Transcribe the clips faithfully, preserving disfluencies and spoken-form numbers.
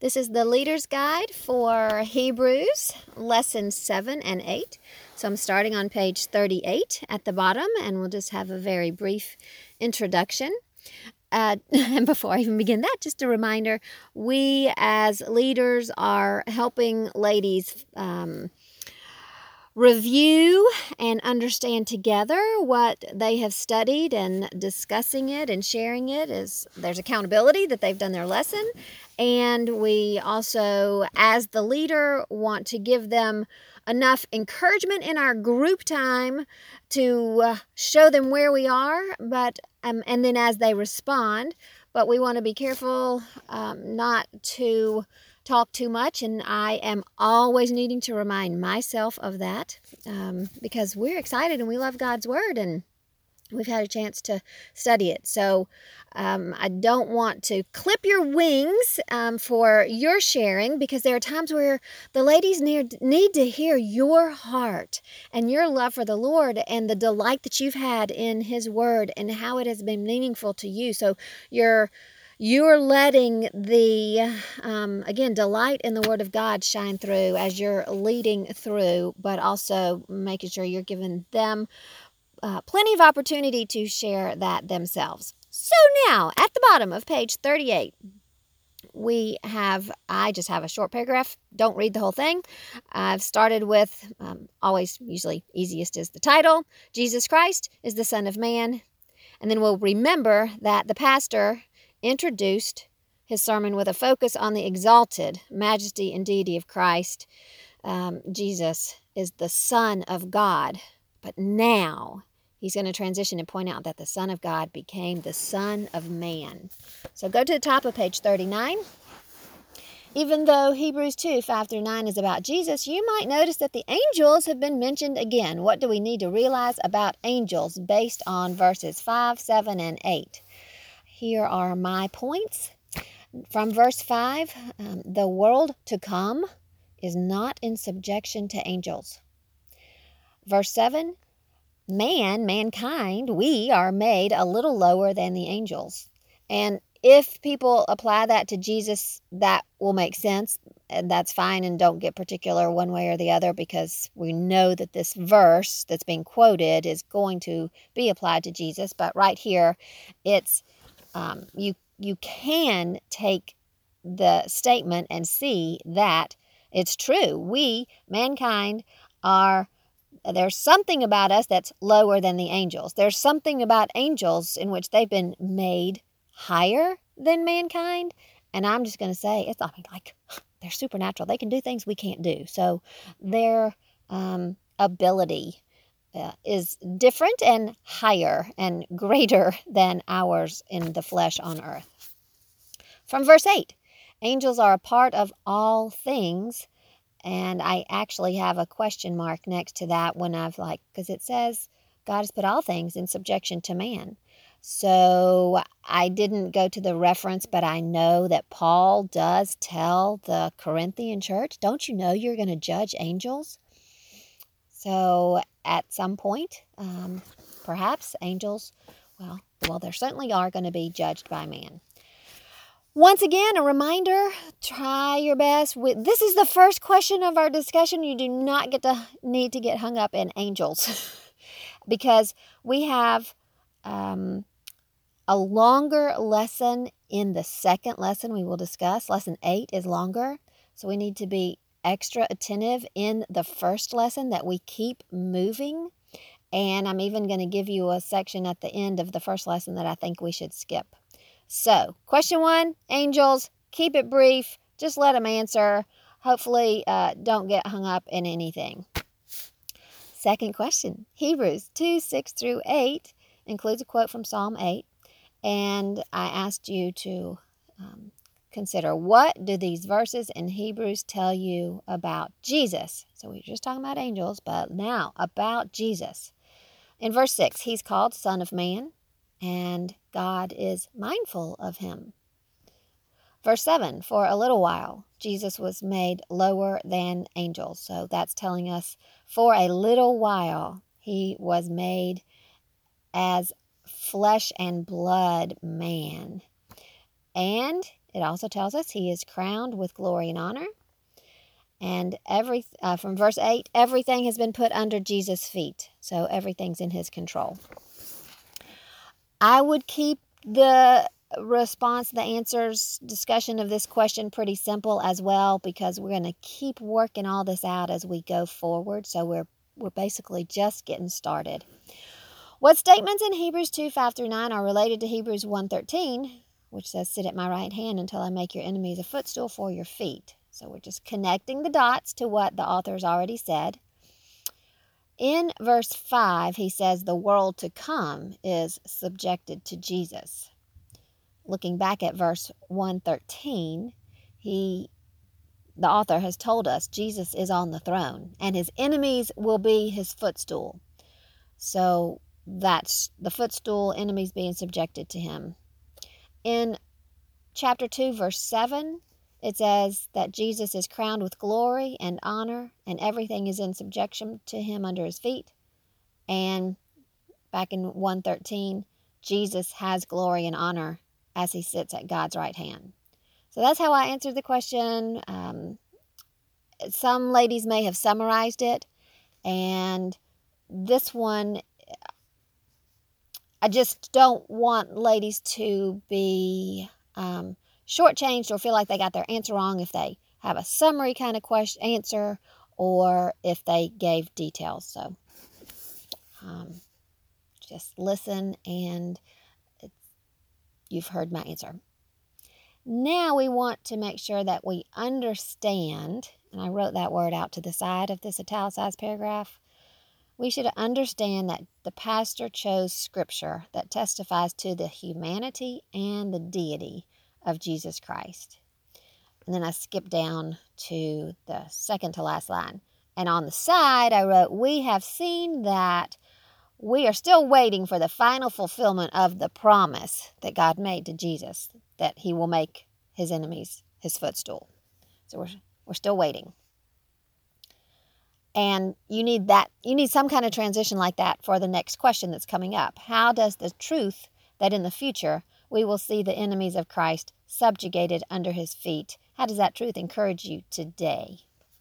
This is the Leader's Guide for Hebrews, Lessons seven and eight. So I'm starting on page thirty-eight at the bottom, and we'll just have a very brief introduction. Uh, and before I even begin that, just a reminder, we as leaders are helping ladies um, review and understand together what they have studied, and discussing it and sharing it. Is there's accountability that they've done their lesson, and we also, as the leader, want to give them enough encouragement in our group time to uh, show them where we are, but um, and then as they respond. But we want to be careful um, not to talk too much, and I am always needing to remind myself of that um, because we're excited and we love God's Word, and we've had a chance to study it. So um, I don't want to clip your wings um, for your sharing, because there are times where the ladies need, need to hear your heart and your love for the Lord and the delight that you've had in His Word and how it has been meaningful to you. So you're You're letting the, um, again, delight in the Word of God shine through as you're leading through, but also making sure you're giving them uh, plenty of opportunity to share that themselves. So now, at the bottom of page thirty-eight, we have, I just have a short paragraph. Don't read the whole thing. I've started with, um, always, usually easiest is the title, Jesus Christ is the Son of Man. And then we'll remember that the pastor introduced his sermon with a focus on the exalted majesty and deity of Christ. Um, Jesus is the Son of God, but now he's going to transition and point out that the Son of God became the Son of Man. So go to the top of page thirty-nine. Even though Hebrews two, five through nine is about Jesus, you might notice that the angels have been mentioned again. What do we need to realize about angels based on verses five, seven, and eight? Here are my points. From verse five, um, the world to come is not in subjection to angels. Verse seven, man, mankind, we are made a little lower than the angels. And if people apply that to Jesus, that will make sense, and that's fine, and don't get particular one way or the other, because we know that this verse that's being quoted is going to be applied to Jesus. But right here, it's Um, you you can take the statement and see that it's true. We, mankind, are, there's something about us that's lower than the angels. There's something about angels in which they've been made higher than mankind. And I'm just going to say, it's not like they're supernatural. They can do things we can't do. So their um, ability Uh, is different and higher and greater than ours in the flesh on earth. From verse eight, angels are a part of all things, and I actually have a question mark next to that when I've like, because it says God has put all things in subjection to man. So I didn't go to the reference, but I know that Paul does tell the Corinthian church, don't you know you're going to judge angels? So at some point, um, perhaps angels, well, well, there certainly are going to be judged by man. Once again, a reminder, try your best. With, this is the first question of our discussion. You do not get to need to get hung up in angels because we have um, a longer lesson in the second lesson we will discuss. Lesson eight is longer, so we need to be extra attentive in the first lesson that we keep moving. And I'm even going to give you a section at the end of the first lesson that I think we should skip. So, question one, angels, keep it brief. Just let them answer. Hopefully, uh, don't get hung up in anything. Second question, Hebrews two, six through eight includes a quote from Psalm eight. And I asked you to um, consider, what do these verses in Hebrews tell you about Jesus? So we were just talking about angels, but now about Jesus. In verse six, he's called Son of Man, and God is mindful of him. Verse seven, for a little while, Jesus was made lower than angels. So that's telling us for a little while, he was made as flesh and blood man. And it also tells us he is crowned with glory and honor. And every uh, from verse eight, everything has been put under Jesus' feet. So everything's in his control. I would keep the response, the answers, discussion of this question pretty simple as well, because we're going to keep working all this out as we go forward. So we're we're basically just getting started. What statements in Hebrews two, five through nine are related to Hebrews one thirteen, which says, sit at my right hand until I make your enemies a footstool for your feet? So we're just connecting the dots to what the author's already said. In verse five, he says the world to come is subjected to Jesus. Looking back at verse one thirteen, he, the author has told us Jesus is on the throne and his enemies will be his footstool. So that's the footstool, enemies being subjected to him. In chapter two, verse seven, it says that Jesus is crowned with glory and honor, and everything is in subjection to him under his feet. And back in one thirteen, Jesus has glory and honor as he sits at God's right hand. So that's how I answered the question. Um, some ladies may have summarized it, and this one, I just don't want ladies to be um, shortchanged or feel like they got their answer wrong if they have a summary kind of question answer or if they gave details. So um, just listen and you've heard my answer. Now we want to make sure that we understand, and I wrote that word out to the side of this italicized paragraph. We should understand that the pastor chose scripture that testifies to the humanity and the deity of Jesus Christ. And then I skipped down to the second to last line. And on the side, I wrote, we have seen that we are still waiting for the final fulfillment of the promise that God made to Jesus, that he will make his enemies his footstool. So we're, we're still waiting. And you need that, you need some kind of transition like that for the next question that's coming up. How does the truth that in the future we will see the enemies of Christ subjugated under his feet, how does that truth encourage you today?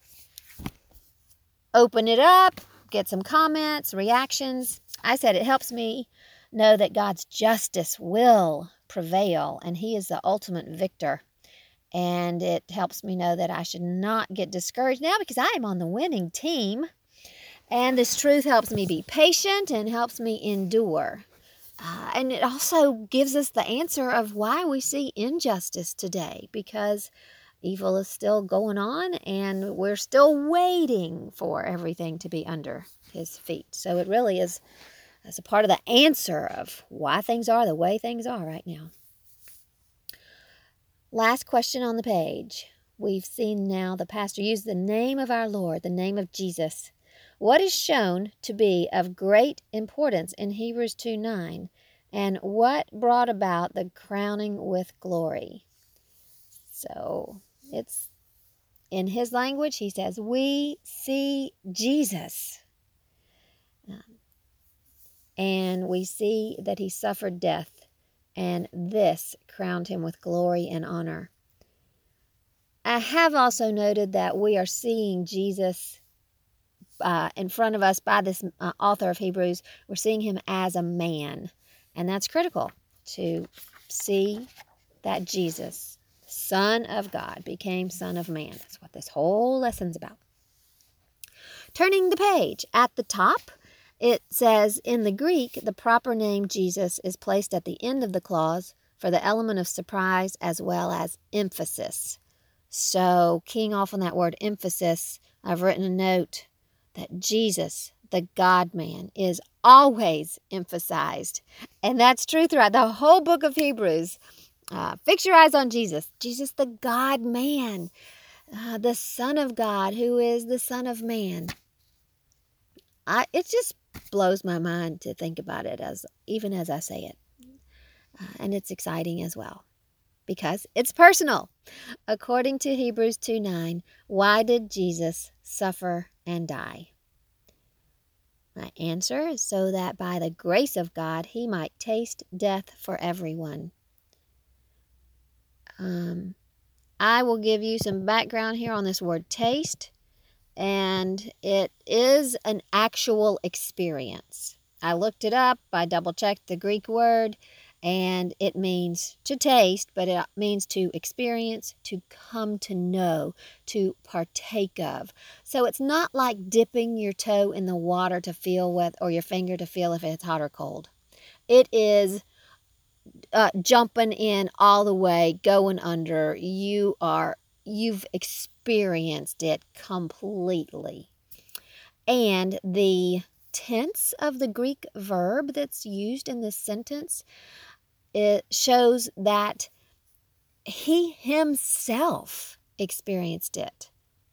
Open it up, get some comments, reactions. I said it helps me know that God's justice will prevail and he is the ultimate victor. And it helps me know that I should not get discouraged now because I am on the winning team. And this truth helps me be patient and helps me endure. Uh, and it also gives us the answer of why we see injustice today, because evil is still going on and we're still waiting for everything to be under his feet. So it really is as a part of the answer of why things are the way things are right now. Last question on the page. We've seen now the pastor use the name of our Lord, the name of Jesus. What is shown to be of great importance in Hebrews two nine, and what brought about the crowning with glory? So it's in his language, he says, we see Jesus. Um, and we see that he suffered death. And this crowned him with glory and honor. I have also noted that we are seeing Jesus uh, in front of us by this uh, author of Hebrews. We're seeing him as a man. And that's critical to see that Jesus, Son of God, became Son of Man. That's what this whole lesson's about. Turning the page, at the top, it says, in the Greek, the proper name Jesus is placed at the end of the clause for the element of surprise as well as emphasis. So, keying off on that word emphasis, I've written a note that Jesus, the God-man, is always emphasized. And that's true throughout the whole book of Hebrews. Uh, fix your eyes on Jesus. Jesus, the God-man, uh, the Son of God, who is the Son of Man. I, it just blows my mind to think about it as even as I say it. Uh, and it's exciting as well because it's personal. According to Hebrews two nine, why did Jesus suffer and die? My answer is so that by the grace of God, he might taste death for everyone. Um, I will give you some background here on this word taste, and it is an actual experience. I looked it up, I double checked the Greek word, and it means to taste, but it means to experience, to come to know, to partake of. So it's not like dipping your toe in the water to feel with, or your finger to feel if it's hot or cold. It is uh, jumping in all the way, going under. You are, you've experienced it completely. And the tense of the Greek verb that's used in this sentence, it shows that he himself experienced it.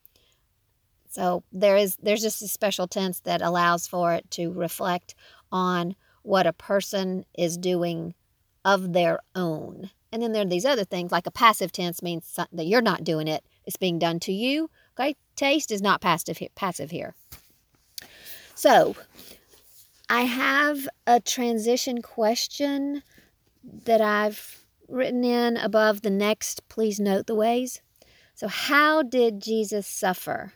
So there is there's just a special tense that allows for it to reflect on what a person is doing of their own. And then there are these other things, like a passive tense means that you're not doing it. It's being done to you. Okay, taste is not passive passive here. So I have a transition question that I've written in above the next, please note the ways. So how did Jesus suffer?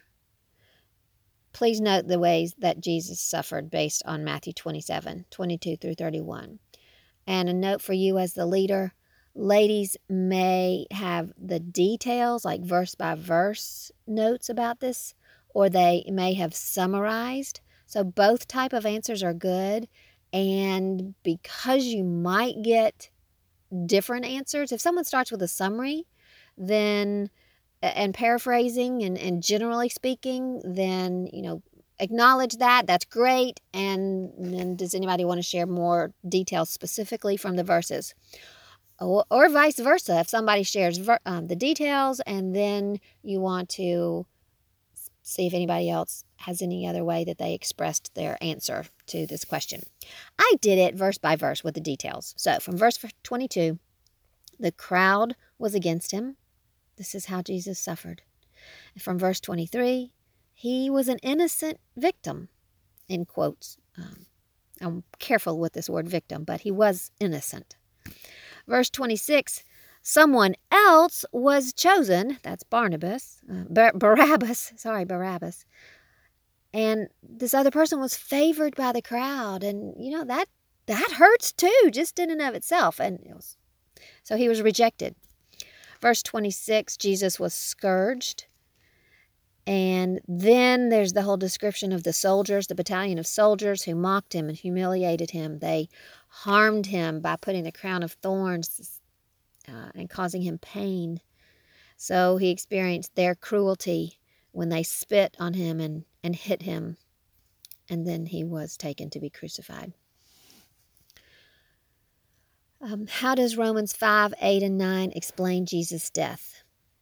Please note the ways that Jesus suffered based on Matthew twenty-seven, twenty-two through thirty-one. And a note for you as the leader, ladies may have the details, like verse by verse notes about this, or they may have summarized. So both type of answers are good. And because you might get different answers, if someone starts with a summary, then and paraphrasing and, and generally speaking, then, you know, acknowledge that. That's great. And then does anybody want to share more details specifically from the verses? Or, or vice versa. If somebody shares ver, um, the details and then you want to see if anybody else has any other way that they expressed their answer to this question. I did it verse by verse with the details. So from verse twenty-two, the crowd was against him. This is how Jesus suffered. From verse twenty-three, he was an innocent victim, in quotes. Um, I'm careful with this word victim, but he was innocent. Verse twenty-six, someone else was chosen. That's Barnabas. Uh, Bar- Barabbas. Sorry, Barabbas. And this other person was favored by the crowd. And, you know, that that hurts too, just in and of itself. And it was, so he was rejected. Verse twenty-six, Jesus was scourged. And then there's the whole description of the soldiers, the battalion of soldiers who mocked him and humiliated him. They harmed him by putting a crown of thorns uh, and causing him pain. So he experienced their cruelty when they spit on him and, and hit him. And then he was taken to be crucified. Um, how does Romans five, eight, and nine explain Jesus' death?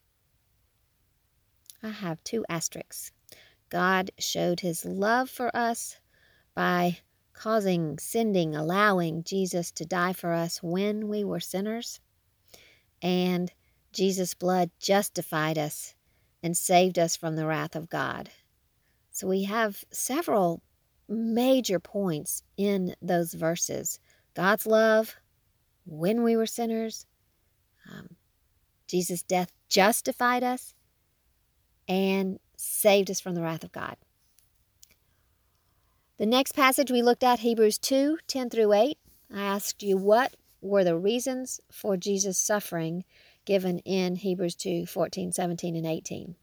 I have two asterisks. God showed his love for us by causing, sending, allowing Jesus to die for us when we were sinners. And Jesus' blood justified us and saved us from the wrath of God. So we have several major points in those verses. God's love when we were sinners. Um, Jesus' death justified us and saved us from the wrath of God. The next passage we looked at, Hebrews two, ten through eight. I asked you what were the reasons for Jesus' suffering given in Hebrews two, fourteen, seventeen, and eighteen.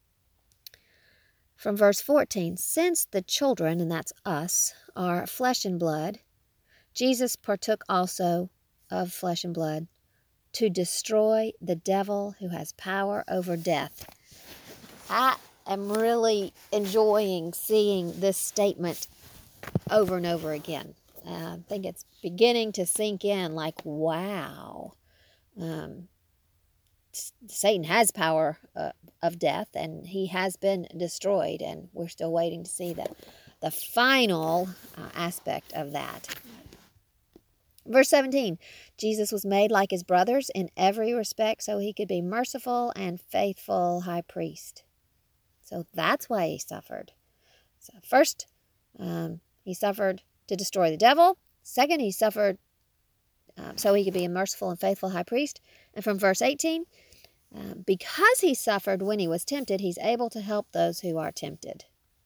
From verse fourteen, since the children, and that's us, are flesh and blood, Jesus partook also of flesh and blood to destroy the devil who has power over death. I am really enjoying seeing this statement over and over again. Uh, I think it's beginning to sink in like, wow. Um, Satan has power uh, of death, and he has been destroyed, and we're still waiting to see the, the final uh, aspect of that. Verse seventeen, Jesus was made like his brothers in every respect so he could be merciful and faithful high priest. So that's why he suffered. So first, um, he suffered to destroy the devil. Second, he suffered um, so he could be a merciful and faithful high priest. And from verse eighteen, uh, because he suffered when he was tempted, he's able to help those who are tempted.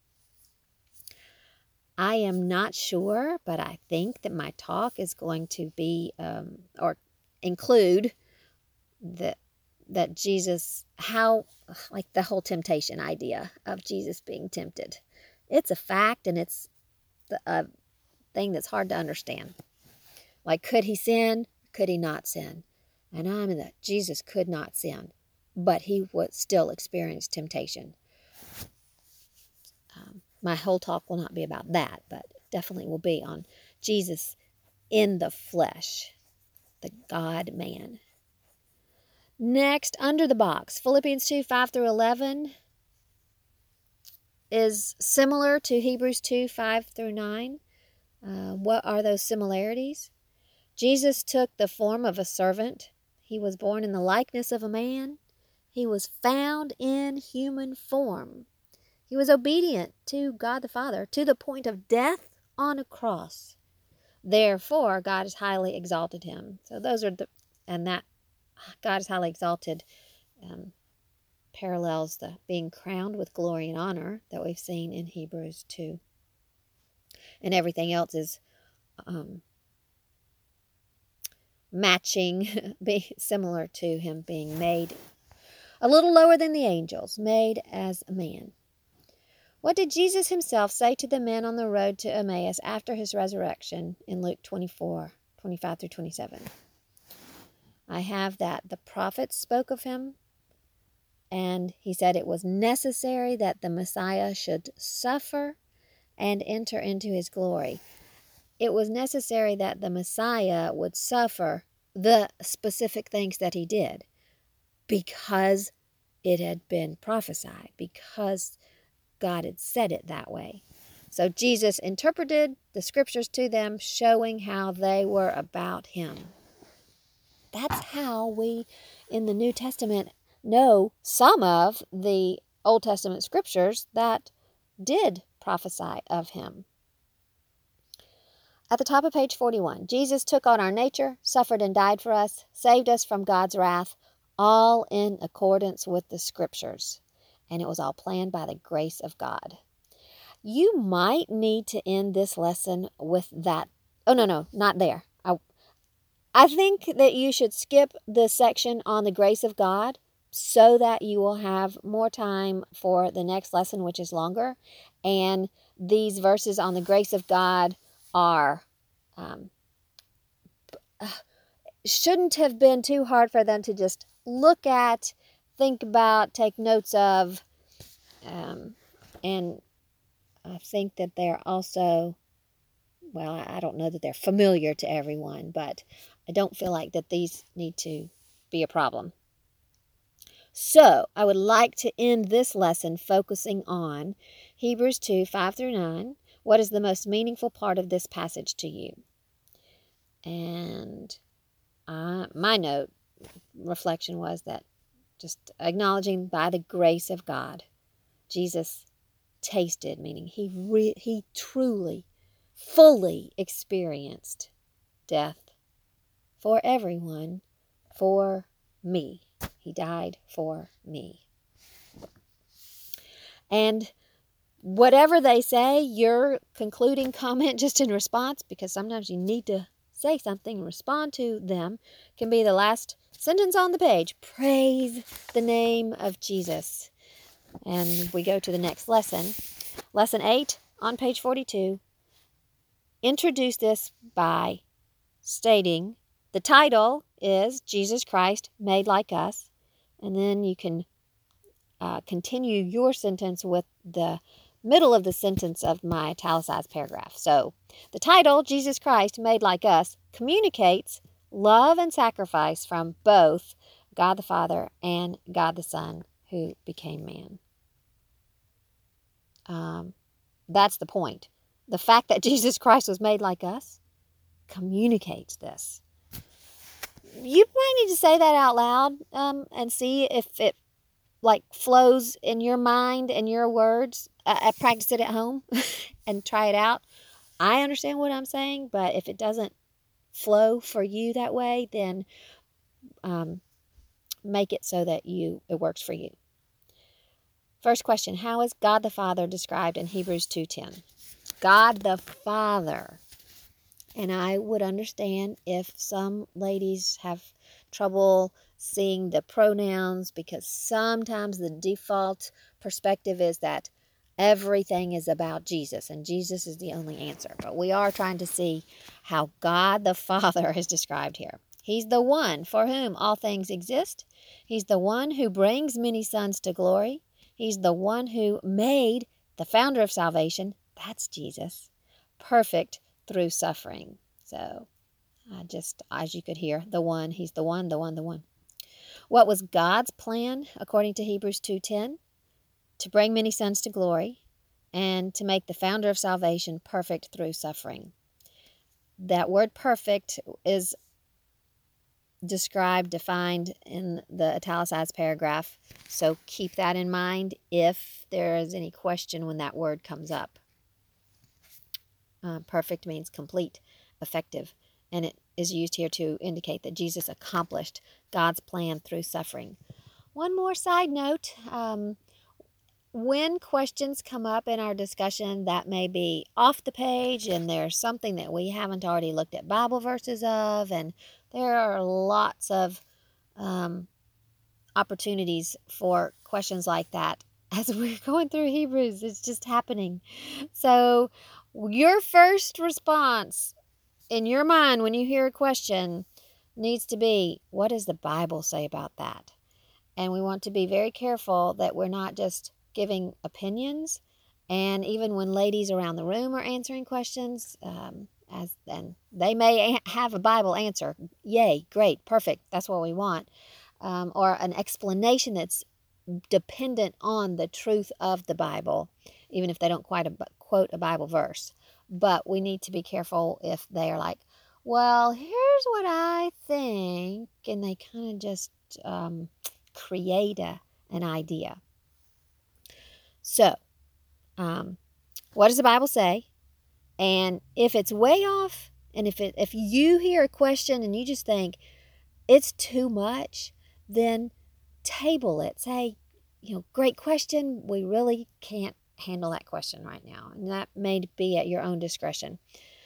I am not sure, but I think that my talk is going to be um, or include that that Jesus, how, like the whole temptation idea of Jesus being tempted. It's a fact, and it's a thing that's hard to understand. Like, could he sin? Could he not sin? And I'm in that Jesus could not sin, but he would still experience temptation. Um, my whole talk will not be about that, but definitely will be on Jesus in the flesh, the God-man. Next, under the box, Philippians two, five through eleven is similar to Hebrews two, five through nine. Uh, what are those similarities? Jesus took the form of a servant. He was born in the likeness of a man. He was found in human form. He was obedient to God the Father to the point of death on a cross. Therefore, God has highly exalted him. So those are the, and that God is highly exalted um, parallels the being crowned with glory and honor that we've seen in Hebrews two. And everything else is um, matching, be similar to him being made a little lower than the angels, made as a man. What did Jesus himself say to the men on the road to Emmaus after his resurrection in Luke twenty-four, twenty-five through twenty-seven? I have that the prophets spoke of him, and he said it was necessary that the Messiah should suffer and enter into his glory. It was necessary that the Messiah would suffer the specific things that he did because it had been prophesied, because God had said it that way. So Jesus interpreted the scriptures to them, showing how they were about him. That's how we, in the New Testament, know some of the Old Testament scriptures that did prophesy of him. At the top of page forty-one, Jesus took on our nature, suffered and died for us, saved us from God's wrath, all in accordance with the scriptures. And it was all planned by the grace of God. You might need to end this lesson with that. Oh, no, no, not there. I, I think that you should skip the section on the grace of God so that you will have more time for the next lesson, which is longer. And these verses on the grace of God are, um, shouldn't have been too hard for them to just look at, think about, take notes of, um, and I think that they're also, well, I don't know that they're familiar to everyone, but I don't feel like that these need to be a problem. So I would like to end this lesson focusing on Hebrews two, five through nine. What is the most meaningful part of this passage to you? And uh, my note, reflection was that just acknowledging by the grace of God, Jesus tasted, meaning he re- he truly, fully experienced death for everyone, for me. He died for me. And whatever they say, your concluding comment just in response, because sometimes you need to say something and respond to them, can be the last sentence on the page. Praise the name of Jesus. And we go to the next lesson. Lesson eight on page forty-two. Introduce this by stating the title is Jesus Christ Made Like Us. And then you can uh, continue your sentence with the middle of the sentence of my italicized paragraph. So the title, Jesus Christ Made Like Us, communicates love and sacrifice from both God the Father and God the Son who became man. Um, that's the point. The fact that Jesus Christ was made like us communicates this. You might need to say that out loud um, and see if it like flows in your mind and your words. Uh, uh, practice it at home and try it out. I understand what I'm saying, but if it doesn't flow for you that way, then um, make it so that you it works for you. First question, how is God the Father described in Hebrews two ten? God the Father. And I would understand if some ladies have trouble seeing the pronouns, because sometimes the default perspective is that everything is about Jesus and Jesus is the only answer. But we are trying to see how God the Father is described here. He's the one for whom all things exist. He's the one who brings many sons to glory. He's the one who made the founder of salvation, that's Jesus, perfect through suffering. So, uh, just as you could hear, the one, he's the one, the one, the one. What was God's plan, according to Hebrews two ten? To bring many sons to glory and to make the founder of salvation perfect through suffering. That word perfect is described, defined in the italicized paragraph. So keep that in mind if there is any question when that word comes up. Uh, perfect means complete, effective, and it is used here to indicate that Jesus accomplished God's plan through suffering. One more side note, um, when questions come up in our discussion that may be off the page and there's something that we haven't already looked at Bible verses of, and there are lots of um, opportunities for questions like that as we're going through Hebrews. It's just happening. So your first response in your mind when you hear a question needs to be, what does the Bible say about that? And we want to be very careful that we're not just giving opinions. And even when ladies around the room are answering questions, um, as and they may a- have a Bible answer. Yay, great, perfect. That's what we want. Um, or an explanation that's dependent on the truth of the Bible, even if they don't quite a, quote a Bible verse. But we need to be careful if they are like, well, here's what I think, and they kind of just um, create a, an idea. So, um, what does the Bible say? And if it's way off, and if it if you hear a question and you just think it's too much, then table it. Say, you know, great question. We really can't handle that question right now. And that may be at your own discretion.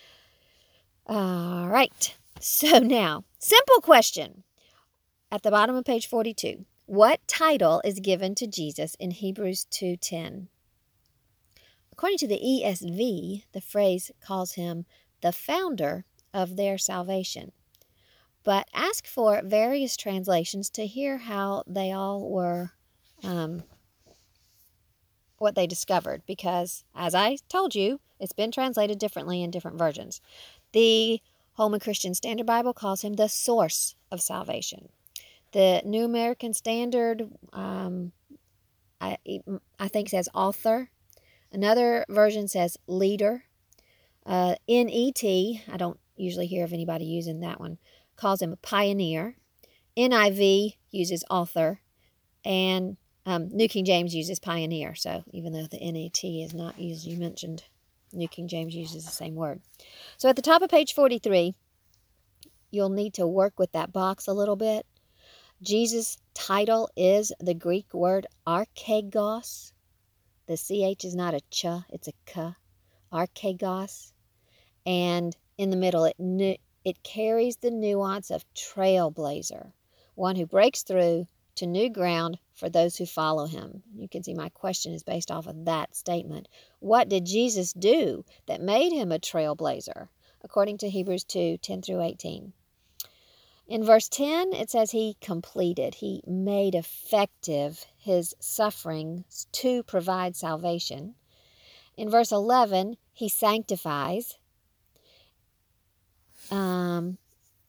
All right. So now, simple question. At the bottom of page forty-two, what title is given to Jesus in Hebrews two ten? According to the E S V, the phrase calls him the founder of their salvation. But ask for various translations to hear how they all were, um, what they discovered. Because, as I told you, it's been translated differently in different versions. The Holman Christian Standard Bible calls him the source of salvation. The New American Standard, um, I, I think, says author. Another version says leader. Uh, N E T, I don't usually hear of anybody using that one, calls him a pioneer. N I V uses author. And um, New King James uses pioneer. So even though the N E T is not usually mentioned, New King James uses the same word. So at the top of page forty-three, you'll need to work with that box a little bit. Jesus' title is the Greek word archegos. The C H is not a ch, it's a k. Archegos. And in the middle, it it carries the nuance of trailblazer, one who breaks through to new ground for those who follow him. You can see my question is based off of that statement. What did Jesus do that made him a trailblazer? According to Hebrews two ten through eighteen. In verse ten, it says he completed, he made effective his sufferings to provide salvation. In verse eleven, he sanctifies. Um,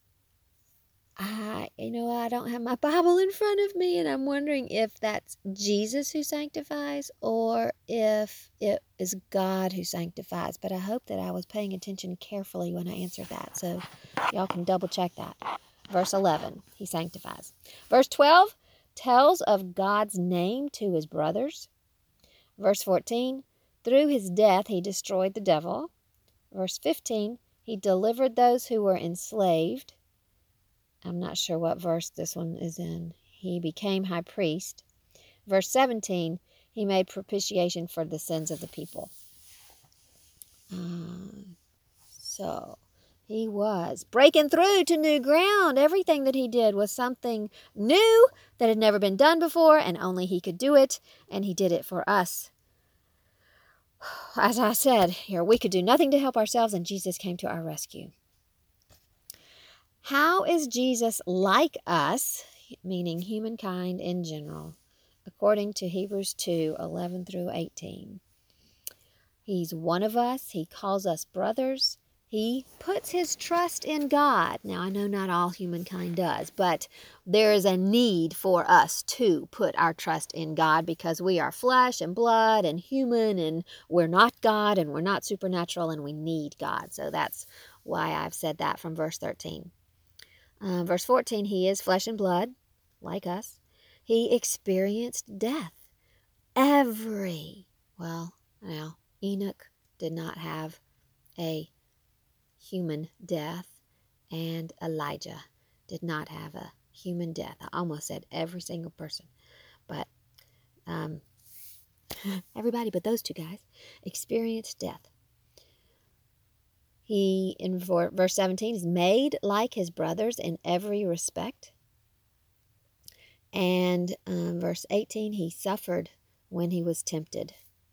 I, you know, I don't have my Bible in front of me, and I'm wondering if that's Jesus who sanctifies or if it is God who sanctifies. But I hope that I was paying attention carefully when I answered that, so y'all can double check that. Verse eleven, he sanctifies. Verse twelve tells of God's name to his brothers. Verse fourteen, through his death he destroyed the devil. Verse fifteen, He delivered those who were enslaved. I'm not sure what verse this one is in. He became high priest. Verse seventeen, he made propitiation for the sins of the people. Uh, so he was breaking through to new ground. Everything that he did was something new that had never been done before, and only he could do it, and he did it for us. As I said here, we could do nothing to help ourselves, and Jesus came to our rescue. How is Jesus like us, meaning humankind in general, according to Hebrews two, eleven through eighteen? He's one of us. He calls us brothers. He puts his trust in God. Now, I know not all humankind does, but there is a need for us to put our trust in God because we are flesh and blood and human, and we're not God and we're not supernatural, and we need God. So that's why I've said that from verse thirteen. Uh, verse fourteen, he is flesh and blood, like us. He experienced death. Every, well, now, Enoch did not have a human death, and Elijah did not have a human death. I almost said every single person, but um, everybody but those two guys experienced death. He, in verse seventeen, is made like his brothers in every respect. And um, verse eighteen, he suffered when he was tempted.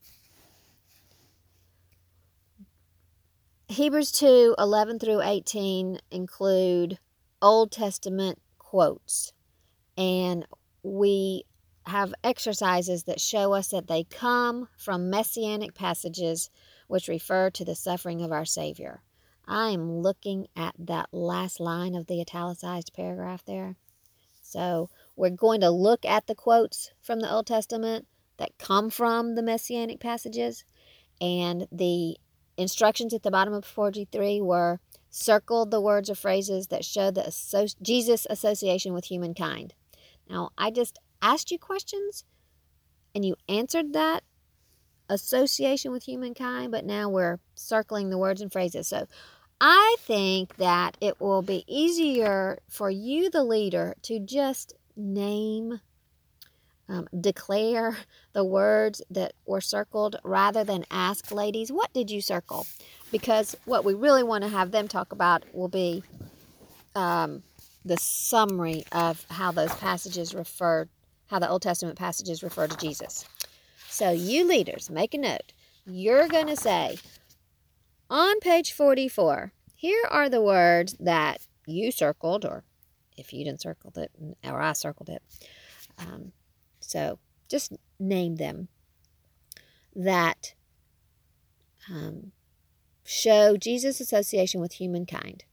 Hebrews two, eleven through eighteen include Old Testament quotes, and we have exercises that show us that they come from messianic passages which refer to the suffering of our Savior. I am looking at that last line of the italicized paragraph there. So we're going to look at the quotes from the Old Testament that come from the messianic passages, and the instructions at the bottom of forty-three were circle the words or phrases that show the asso- Jesus' association with humankind. Now, I just asked you questions, and you answered that association with humankind, but now we're circling the words and phrases. So I think that it will be easier for you, the leader, to just name, um, declare the words that were circled rather than ask ladies, what did you circle? Because what we really want to have them talk about will be um, the summary of how those passages refer, how the Old Testament passages refer to Jesus. So you leaders, make a note. You're going to say, on page forty-four, here are the words that you circled, or if you didn't circle it, or I circled it. Um, so just name them that um, show Jesus' association with humankind.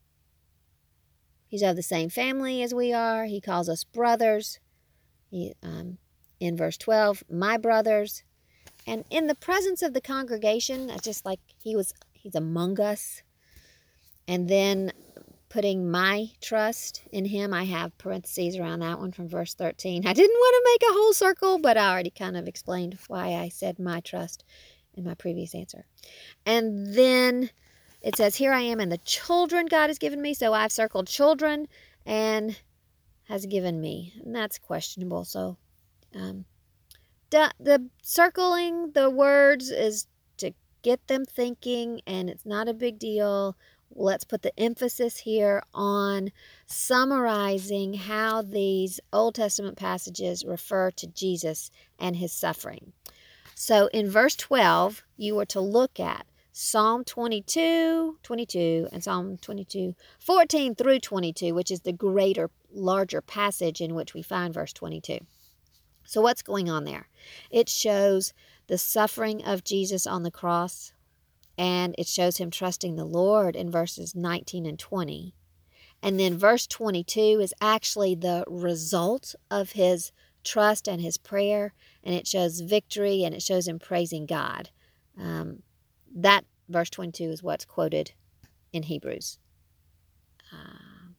He's of the same family as we are. He calls us brothers. He, um, in verse twelve, my brothers. And in the presence of the congregation, that's just like he was, he's among us. And then putting my trust in him, I have parentheses around that one from verse thirteen. I didn't want to make a whole circle, but I already kind of explained why I said my trust in my previous answer. And then it says, here I am and the children God has given me. So I've circled children and has given me. And that's questionable. So um, the, the circling the words is to get them thinking, and it's not a big deal. Let's put the emphasis here on summarizing how these Old Testament passages refer to Jesus and his suffering. So in verse twelve, you were to look at Psalm twenty-two, twenty-two, and Psalm twenty-two, fourteen through twenty-two, which is the greater, larger passage in which we find verse twenty-two. So what's going on there? It shows the suffering of Jesus on the cross, and it shows him trusting the Lord in verses nineteen and twenty. And then verse twenty-two is actually the result of his trust and his prayer, and it shows victory, and it shows him praising God. Um, that verse twenty-two is what's quoted in Hebrews. Uh,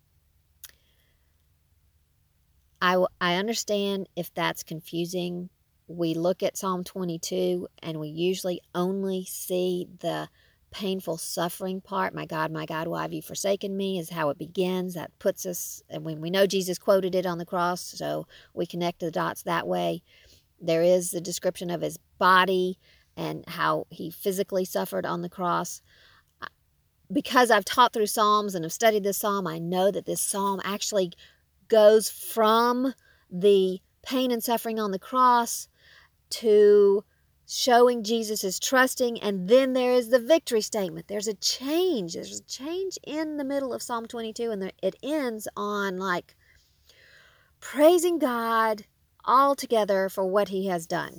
I, I understand if that's confusing. We look at Psalm twenty-two and we usually only see the painful suffering part, my God, my God, why have you forsaken me, is how it begins. That puts us, and when we know Jesus quoted it on the cross, so we connect the dots that way. There is the description of his body and how he physically suffered on the cross. Because I've taught through Psalms and have studied this psalm, I know that this psalm actually goes from the pain and suffering on the cross to showing Jesus is trusting, and then there is the victory statement. There's a change. There's a change in the middle of Psalm twenty-two, and it ends on like praising God all together for what he has done.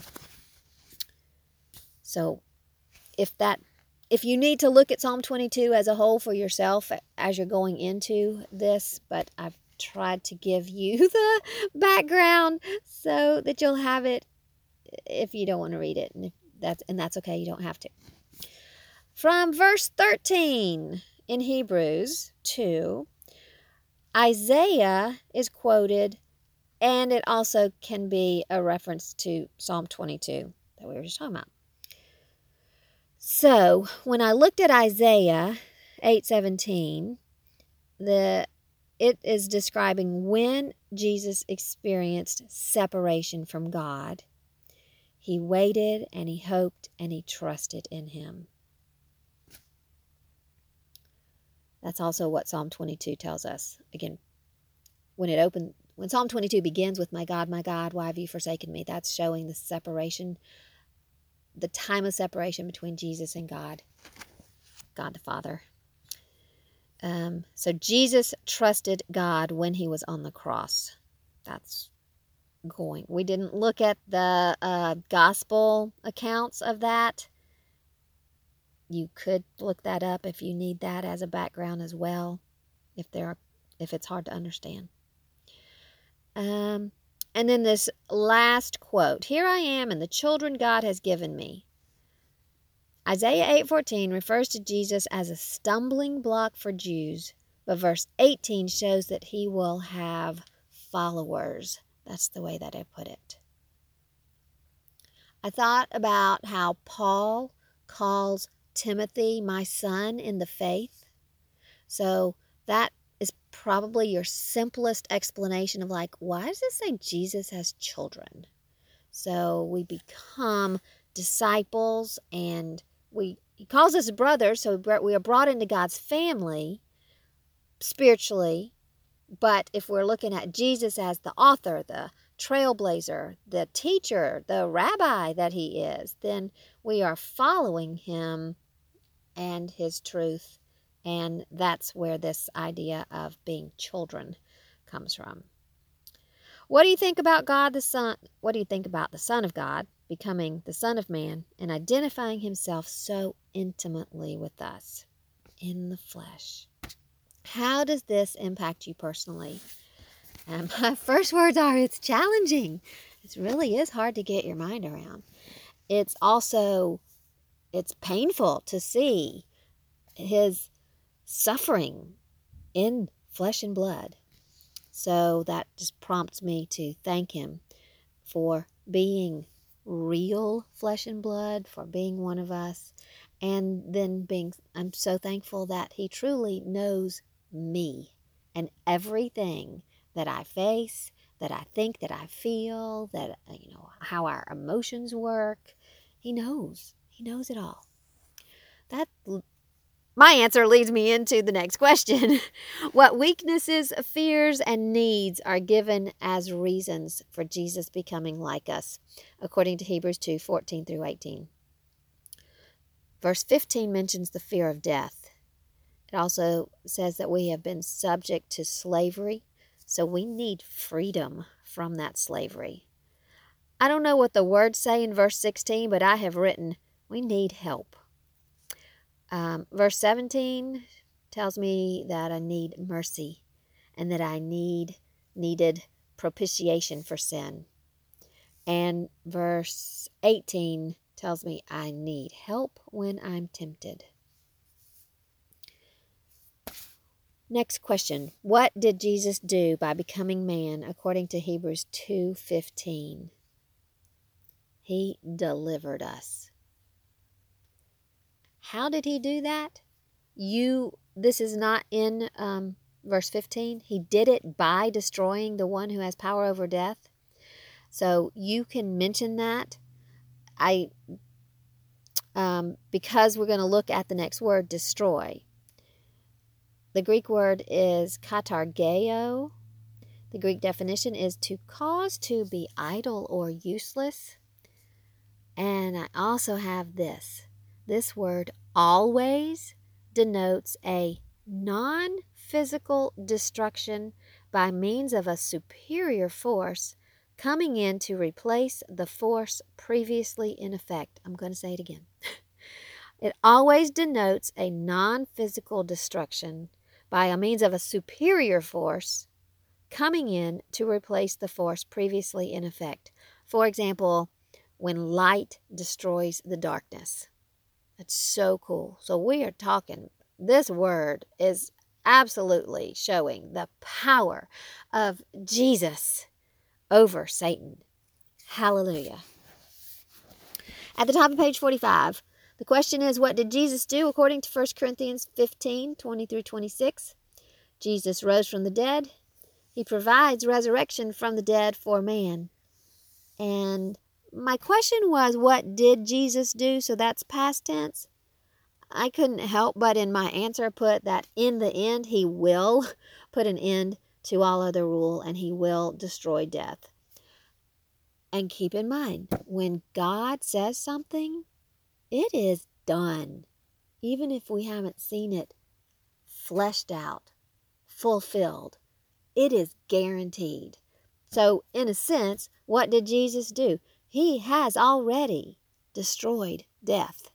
So if that if you need to look at Psalm twenty-two as a whole for yourself as you're going into this, but I've tried to give you the background so that you'll have it if you don't want to read it, and if that's and that's okay, you don't have to. From verse thirteen in Hebrews two, Isaiah is quoted, and it also can be a reference to Psalm twenty-two that we were just talking about. So when I looked at Isaiah eight seventeen, the it is describing when Jesus experienced separation from God. He waited and he hoped and he trusted in him. That's also what Psalm twenty-two tells us. Again, when it opened, when Psalm twenty-two begins with, my God, my God, why have you forsaken me? That's showing the separation, the time of separation between Jesus and God, God the Father. Um, so Jesus trusted God when he was on the cross. That's going. We didn't look at the uh, gospel accounts of that. You could look that up if you need that as a background as well, if there are, if it's hard to understand. Um, and then this last quote: "Here I am and the children God has given me." Isaiah eight fourteen refers to Jesus as a stumbling block for Jews, but verse eighteen shows that he will have followers. That's the way that I put it. I thought about how Paul calls Timothy my son in the faith. So that is probably your simplest explanation of like, why does it say Jesus has children? So we become disciples, and we he calls us brothers, so we are brought into God's family spiritually. But if we're looking at Jesus as the author, the trailblazer, the teacher, the rabbi that he is, then we are following him and his truth. And that's where this idea of being children comes from. What do you think about God the Son? What do you think about the Son of God becoming the Son of Man and identifying himself so intimately with us in the flesh? How does this impact you personally? And my first words are, it's challenging. It really is hard to get your mind around. It's also, it's painful to see his suffering in flesh and blood. So that just prompts me to thank him for being real flesh and blood, for being one of us. And then being, I'm so thankful that he truly knows me and everything that I face, that I think, that I feel, that, you know, how our emotions work. He knows. He knows it all. That, my answer leads me into the next question. What weaknesses, fears, and needs are given as reasons for Jesus becoming like us, according to Hebrews two fourteen through eighteen? Verse fifteen mentions the fear of death. It also says that we have been subject to slavery, so we need freedom from that slavery. I don't know what the words say in verse sixteen, but I have written, we need help. Um, verse seventeen tells me that I need mercy and that I need needed propitiation for sin. And verse eighteen tells me I need help when I'm tempted. Next question. What did Jesus do by becoming man according to Hebrews two fifteen? He delivered us. How did he do that? You, this is not in um, verse fifteen. He did it by destroying the one who has power over death. So you can mention that. I, um, because we're going to look at the next word, destroy. The Greek word is katargeo. The Greek definition is to cause to be idle or useless. And I also have this. This word always denotes a non-physical destruction by means of a superior force coming in to replace the force previously in effect. I'm going to say it again. It always denotes a non-physical destruction by a means of a superior force coming in to replace the force previously in effect. For example, when light destroys the darkness. That's so cool. So we are talking, this word is absolutely showing the power of Jesus over Satan. Hallelujah. At the top of page forty-five, the question is, what did Jesus do according to First Corinthians fifteen, twenty through twenty-six? Jesus rose from the dead. He provides resurrection from the dead for man. And my question was, what did Jesus do? So that's past tense. I couldn't help but in my answer put that in the end, he will put an end to all other rule and he will destroy death. And keep in mind, when God says something, it is done. Even if we haven't seen it fleshed out, fulfilled, it is guaranteed. So in a sense, what did Jesus do? He has already destroyed death.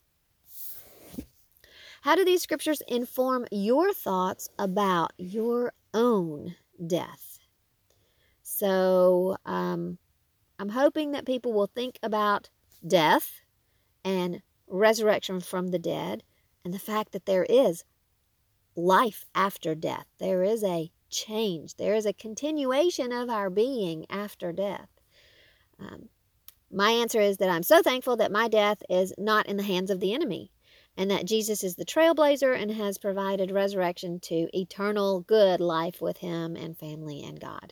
How do these scriptures inform your thoughts about your own death? So um, I'm hoping that people will think about death and resurrection from the dead and the fact that there is life after death. There is a change. There is a continuation of our being after death. Um, my answer is that I'm so thankful that my death is not in the hands of the enemy, and that Jesus is the trailblazer and has provided resurrection to eternal good life with him and family and God.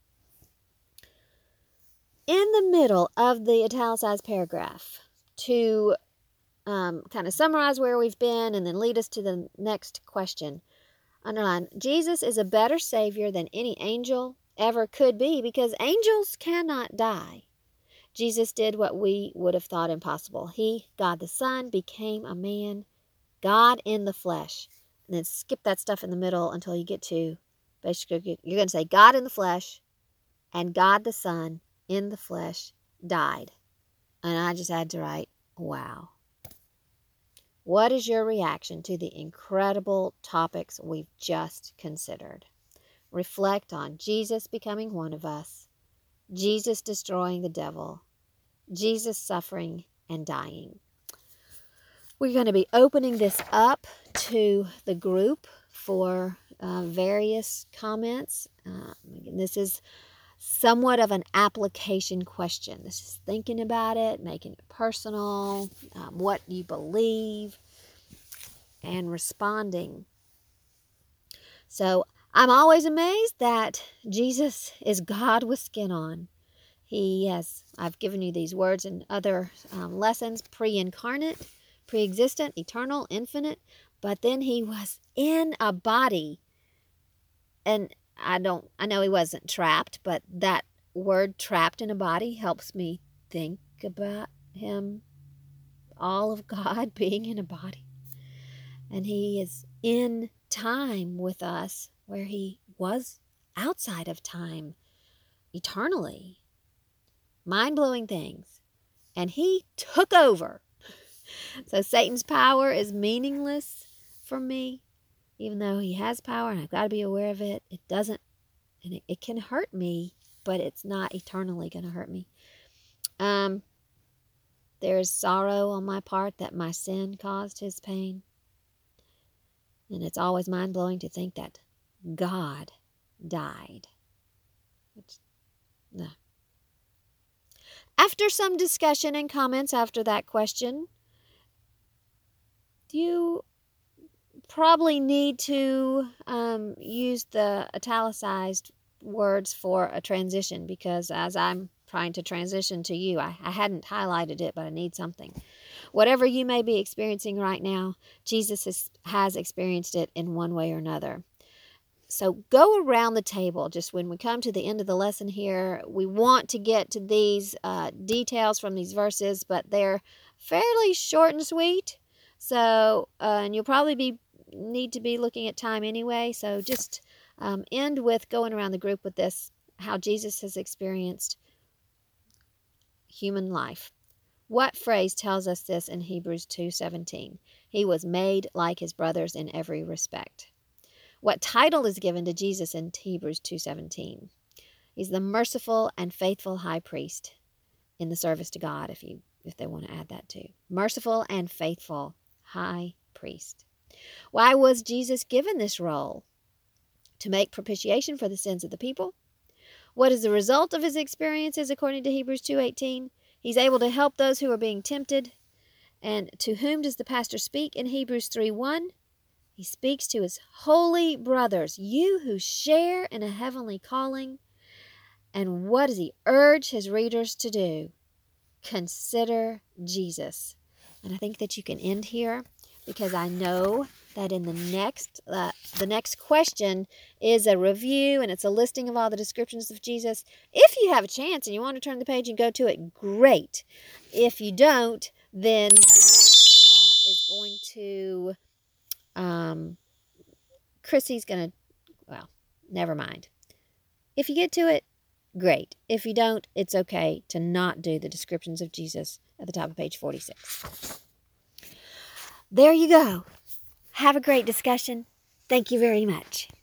In the middle of the italicized paragraph, to um, kind of summarize where we've been and then lead us to the next question, underline, Jesus is a better Savior than any angel ever could be because angels cannot die. Jesus did what we would have thought impossible. He, God the Son, became a man, God in the flesh. And then skip that stuff in the middle until you get to, basically, you're going to say God in the flesh and God the Son in the flesh died. And I just had to write, wow. What is your reaction to the incredible topics we've just considered? Reflect on Jesus becoming one of us, Jesus destroying the devil, Jesus suffering and dying. We're going to be opening this up to the group for uh, various comments. Uh, this is somewhat of an application question. This is thinking about it, making it personal, um, what you believe, and responding. So I'm always amazed that Jesus is God with skin on. He has, I've given you these words in other um, lessons, pre-incarnate, pre-existent, eternal, infinite, but then he was in a body. And I don't, I know he wasn't trapped, but that word trapped in a body helps me think about him, all of God being in a body. And he is in time with us where he was outside of time eternally. Mind-blowing things. And he took over. So Satan's power is meaningless for me. Even though he has power and I've got to be aware of it, it doesn't, and it, it can hurt me, but it's not eternally going to hurt me. Um, there's sorrow on my part that my sin caused his pain. And it's always mind-blowing to think that God died. Which, no. After some discussion and comments after that question, you probably need to um, use the italicized words for a transition, because as I'm trying to transition to you, I, I hadn't highlighted it, but I need something. Whatever you may be experiencing right now, Jesus is, has experienced it in one way or another. So go around the table. Just when we come to the end of the lesson here, we want to get to these uh, details from these verses, but they're fairly short and sweet. So, uh, and you'll probably be need to be looking at time anyway. So just um, end with going around the group with this, how Jesus has experienced human life. What phrase tells us this in Hebrews two seventeen? He was made like his brothers in every respect. What title is given to Jesus in Hebrews two seventeen? He's the merciful and faithful high priest in the service to God, if you if they want to add that too. Merciful and faithful high priest. Why was Jesus given this role? To make propitiation for the sins of the people. What is the result of his experiences according to Hebrews two eighteen? He's able to help those who are being tempted. And to whom does the pastor speak in Hebrews three one? He speaks to his holy brothers, you who share in a heavenly calling. And what does he urge his readers to do? Consider Jesus. And I think that you can end here, because I know that in the next uh, the next question is a review, and it's a listing of all the descriptions of Jesus. If you have a chance and you want to turn the page and go to it, great. If you don't, then the next uh, is going to, um, Chrissy's going to, well, never mind. If you get to it, great. If you don't, it's okay to not do the descriptions of Jesus at the top of page forty-six. There you go. Have a great discussion. Thank you very much.